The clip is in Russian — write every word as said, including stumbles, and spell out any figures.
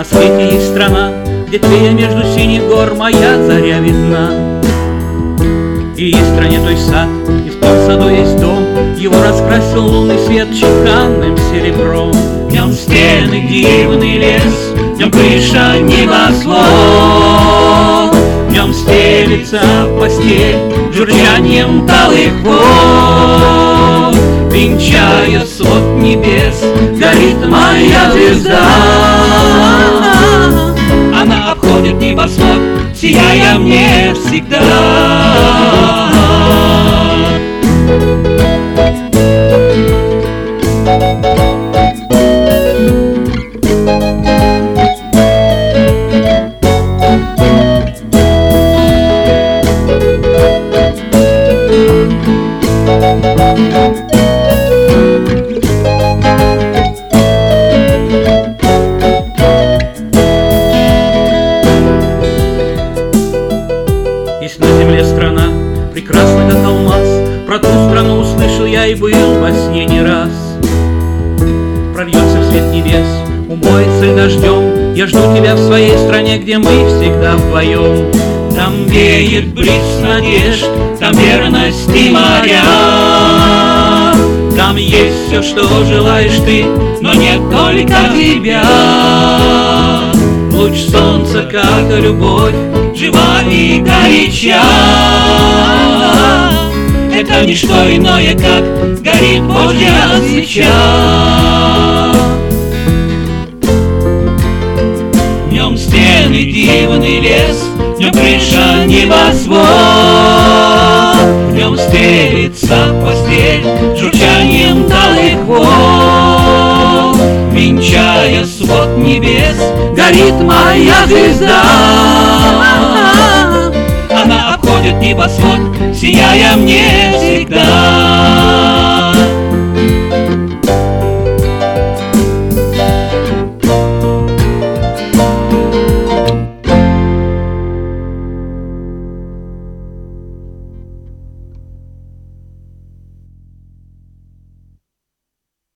свете есть страна, где тлея между синих гор моя заря видна. И есть в стране той сад, и в том саду есть дом, его раскрасил лунный свет чеканным серебром. В нем стены, дивный лес, в нем крыша, небосвод, в нем стелится постель журчанием талых вод. Венчая свод небес, горит моя звезда. Она обходит небосвод, сияя мне всегда. Есть на земле страна, прекрасна как алмаз, про ту страну услышал я и был во сне не раз. Прольется в свет небес, умоется ль дождем, я жду тебя в своей стране, где мы всегда вдвоем. Там веет бриз надежд, там верность и моря, там есть все, что желаешь ты, но нет только тебя. Луч солнца, как любовь, жива и горяча. Это не что иное, как горит Божья свеча. В нем стены, дивный лес, в нем крыша, небосвод, в нем стелится постель журчанием талых вод. Венчая свод небес, горит моя звезда. Она обходит небосвод, сияя мне всегда.